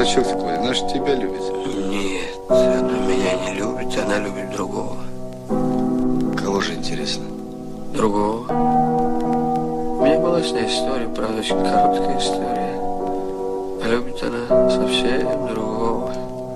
дурачок такой, она же тебя любит. Нет, она меня не любит, она любит другого. Кого же, интересно? Другого. У меня была с ней история, правда, очень короткая история. А любит она совсем другого.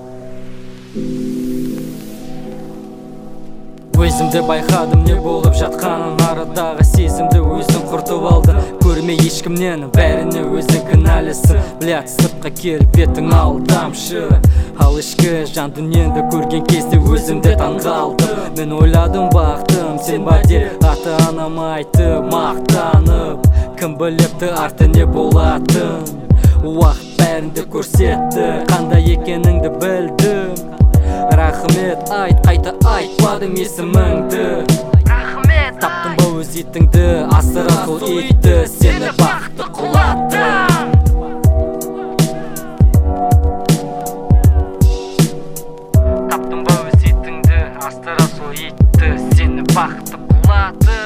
Өзімді байқадым, не болып жатқанын, арадағы сезімді өзің құртып алды. Көрме ешкімнен, бәріне өзің кінәлісің. Блядь, сыртқа келіп бетің алдамшы. Ал ішкі жан дүниеңді көрген кезде өзімді таңғалдым. Мен ойладым, бақтым, сен ба деп ата-анам айтты мақтанып. Кім біліпті арты не болатын. Уақыт бәрінде көрсетті, қандай екеніңді білдім. Рахмет айт, қайта айтпадым есіміңді. Рахмет Таптың ба өз итіңді, асыра сол итті, сені бақытты құлатты. Таптың ба өз итіңді, асыра сол итті, сені бақытты құлатты.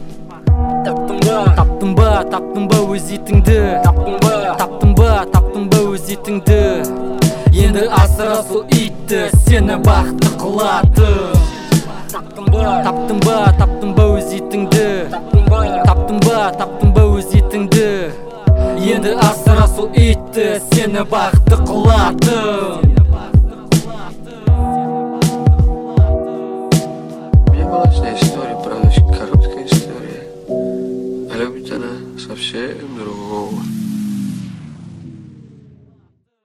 Таптың ба өз итіңді, таптың ба өз итіңді, енді асыра сол итті, сені бақытты қылады. Таптың ба өз итіңді, таптың ба өз итіңді, енді асыра сол итті, сені бақытты қылады.